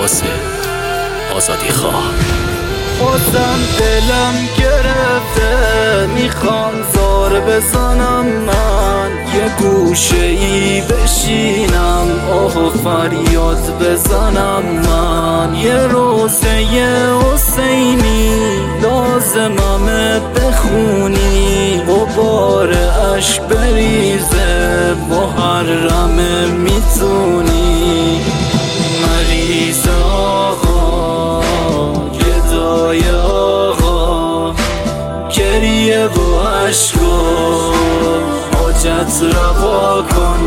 واسه آزادی خواه. بازم دلم گرفته، میخوام زار بزنم من، یه گوشه ای بشینم آه فریاد بزنم من. یه روزه حسینی لازممه بخونی، غبار عشق بریزه محرمه میتونی. مریض آقا گدای آقا، گریه و عشق و حاجت روا کن.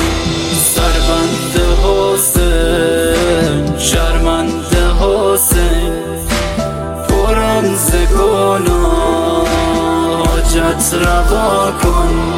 سربند حسین شرمنده حسین، پرم ز گناه حاجت روا کن.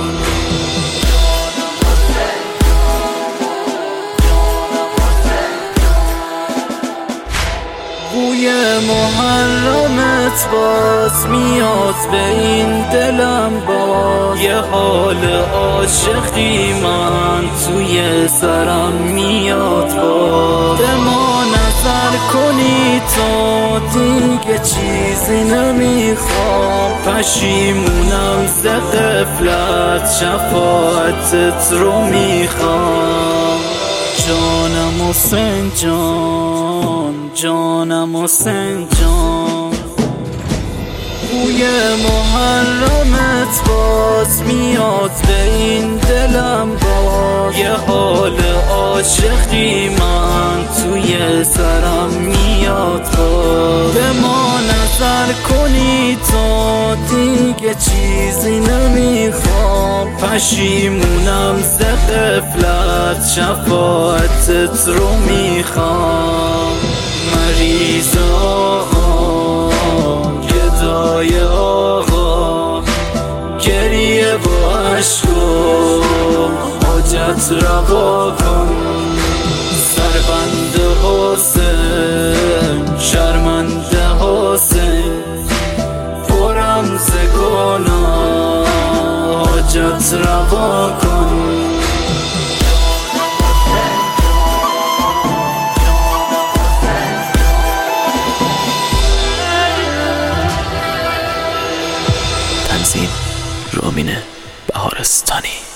بوی محرمت باز میاد به این دلم، باز یه حال عاشقی من توی سرم میاد. باز به ما نظر کنی تو دیگه چیزی نمیخوام، پشیمونم ز غفلت شفاعتت رو میخوام. جانم حسین جان، جانم حسین جان. بوی محرمت باز میاد به این دلم، باز یه حال عاشقی من توی سرم میاد. باز به ما نظر کنی تو دیگه چیزی نمیخوام، پشیمونم ز غفلت شفاعتت رو میخوام. مریض آقا گدای آقا، گریه و عشق و حاجت روا کن. سربند حسین شرمنده حسین، پرم ز گناه حاجت روا کن. تنظیم رامین بهارستانی.